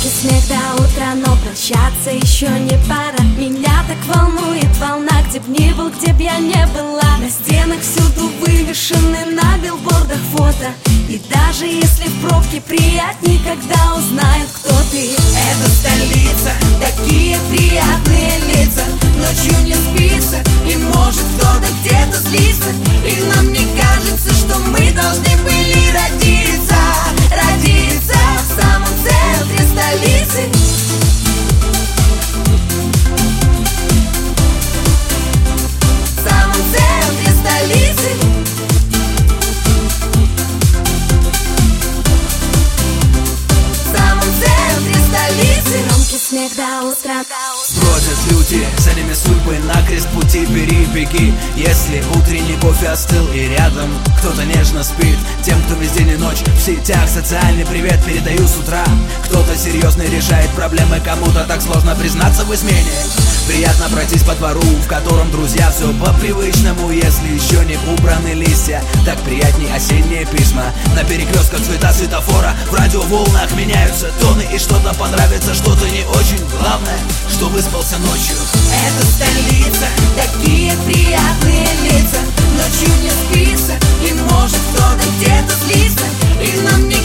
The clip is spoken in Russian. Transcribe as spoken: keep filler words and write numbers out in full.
Громкий смех до утра, но прощаться еще не пора. Меня так волнует волна, где б ни был, где б я не была. На стенах всюду вывешены на билбордах фото. И даже если в пробке приятней, когда узнают, кто ты. Это столица, такие приятные лица. Ночью не спится, и может кто-то где-то злится. И нам не кажется, что мы должны были родиться. Родиться в самом центре столицы. В самом центре столицы. В самом центре столицы. Громкий смех до утра. Бродят люди, за ними судьбы на крест пути перебеги. Если утренний кофе остыл и рядом кто-то нежно спит, тем, кто весь день и ночь в сетях социальный привет передаю с утра. Кто-то серьезно решает проблемы, кому-то так сложно признаться в измене. Приятно пройтись по двору, в котором друзья все по-привычному. Если еще не убраны листья, так приятней осенние письма. На перекрестках цвета светофора, в радиоволнах меняются тоны. И что-то понравится, что-то не очень. Главное, что выспался ночью. Это столица, такие приятные лица. Ночью не спится, и может кто-то где-то злится. И нам не